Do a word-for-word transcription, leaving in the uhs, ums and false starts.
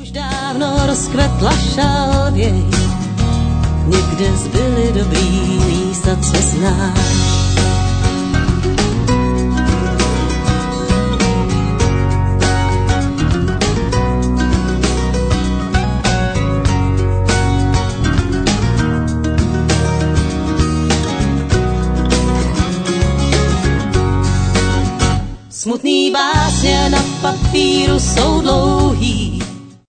Už dávno rozkvetla šalvěj, někde zbyly dobrý místa, co znáš. Smutný básně na papíru jsou dlouhý,